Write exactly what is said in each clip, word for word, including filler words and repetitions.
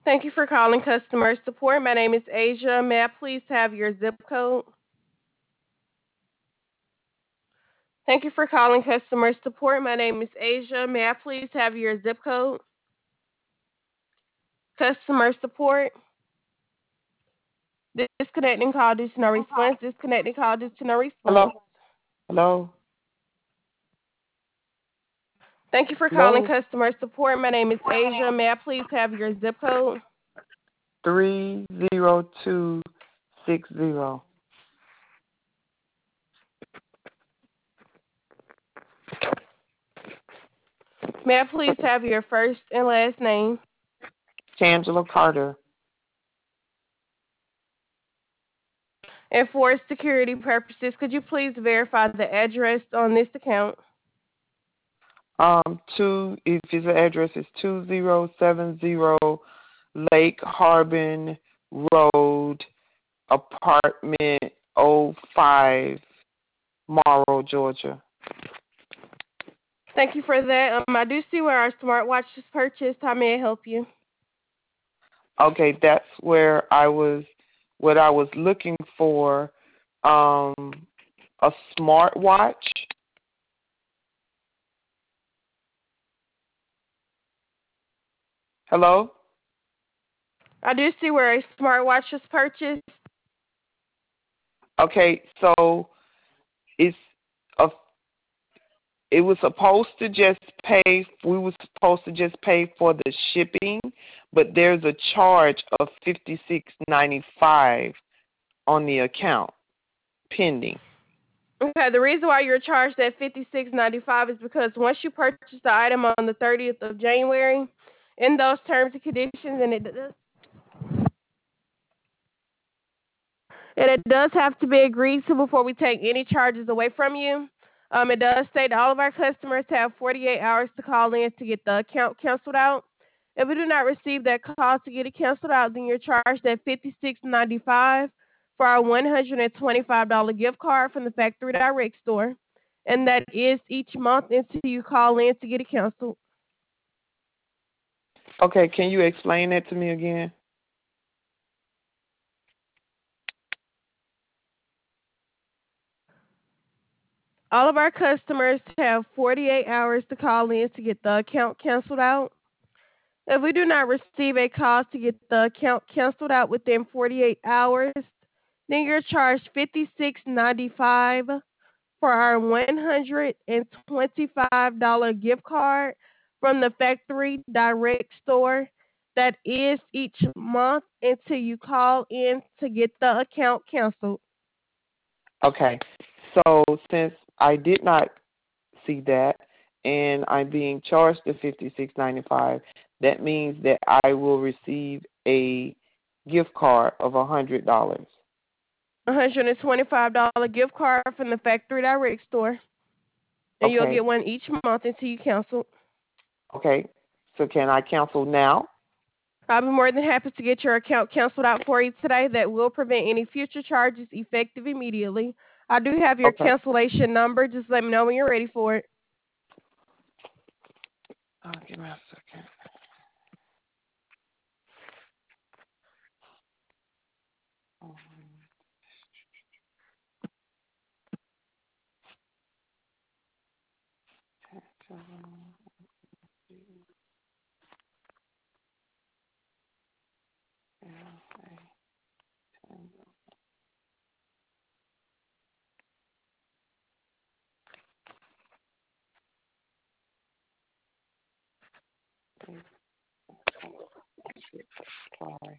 Thank you for calling customer support. My name is Asia. May I please have your zip code? Thank you for calling customer support. My name is Asia. May I please have your zip code? Customer support. Disconnecting call due to no response. Disconnecting call due to no Hello? response. Hello? Thank you for calling Hello? customer support. My name is Asia. May I please have your zip code? three zero two six zero. May I please have your first and last name? Tangela Carter. And for security purposes, could you please verify the address on this account? Um, two, if his address is two zero seven zero Lake Harbin Road, apartment oh five, Morrow, Georgia. Thank you for that. Um, I do see where our smartwatch is purchased. How may I help you? Okay, that's where I was, what I was looking for, um, a smartwatch. Hello? I do see where a smartwatch was purchased. Okay, so it's a, it was supposed to just pay, we were supposed to just pay for the shipping, but there's a charge of fifty-six ninety-five on the account pending. Okay, the reason why you're charged at fifty-six ninety-five is because once you purchase the item on the thirtieth of January, in those terms and conditions, and it does, and it does have to be agreed to before we take any charges away from you. Um, it does state that all of our customers have forty-eight hours to call in to get the account canceled out. If we do not receive that call to get it canceled out, then you're charged at fifty-six ninety-five for our one hundred twenty-five dollars gift card from the Factory Direct store, and that is each month until you call in to get it canceled. Okay, can you explain that to me again? All of our customers have forty-eight hours to call in to get the account canceled out. If we do not receive a call to get the account canceled out within forty-eight hours, then you're charged fifty-six ninety-five for our one hundred twenty-five dollars gift card from the Factory Direct store. That is each month until you call in to get the account canceled. Okay, so since I did not see that and I'm being charged the fifty-six ninety-five, that means that I will receive a gift card of one hundred dollars. one hundred twenty-five dollars gift card from the Factory Direct store. And you'll Okay, get one each month until you cancel. okay. So can I cancel now? I'll be more than happy to get your account canceled out for you today. That will prevent any future charges effective immediately. I do have your Okay. cancellation number. Just let me know when you're ready for it. Oh, give me a second. Um, Sorry.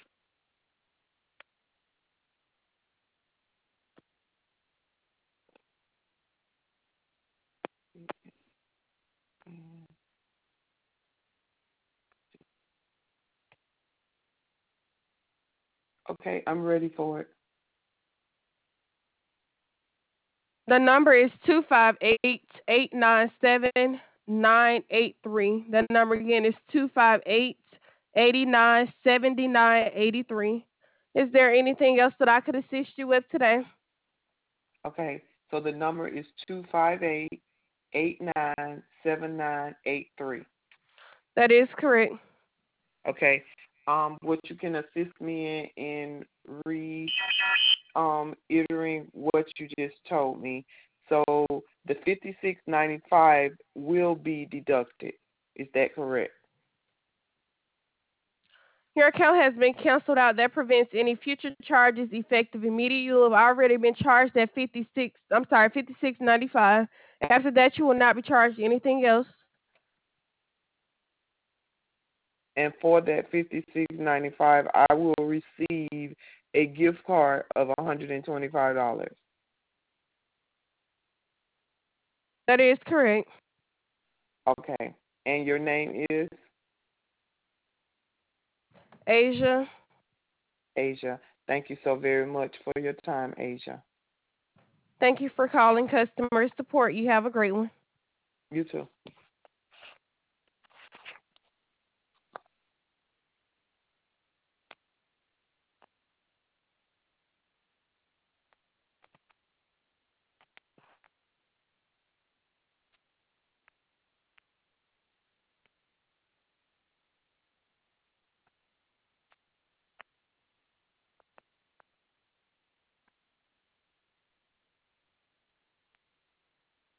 Okay, I'm ready for it. The number is two five eight, eight nine seven, nine eight three. The number again is two five eight, eight nine seven nine eight three. Is there anything else that I could assist you with today? Okay, so the number is two five eight, eight nine seven nine eight three. That is correct. Okay, Um, what you can assist me in in re um iterating what you just told me. So the fifty six ninety five will be deducted. Is that correct? Your account has been canceled out. That prevents any future charges effective immediately. You have already been charged at fifty-six. I'm sorry, fifty-six ninety-five. After that, you will not be charged anything else. And for that fifty six ninety five, I will receive a gift card of one hundred and twenty five dollars. That is correct. Okay. And your name is Asia. Asia. Thank you so very much for your time, Asia. Thank you for calling customer support. You have a great one. You too.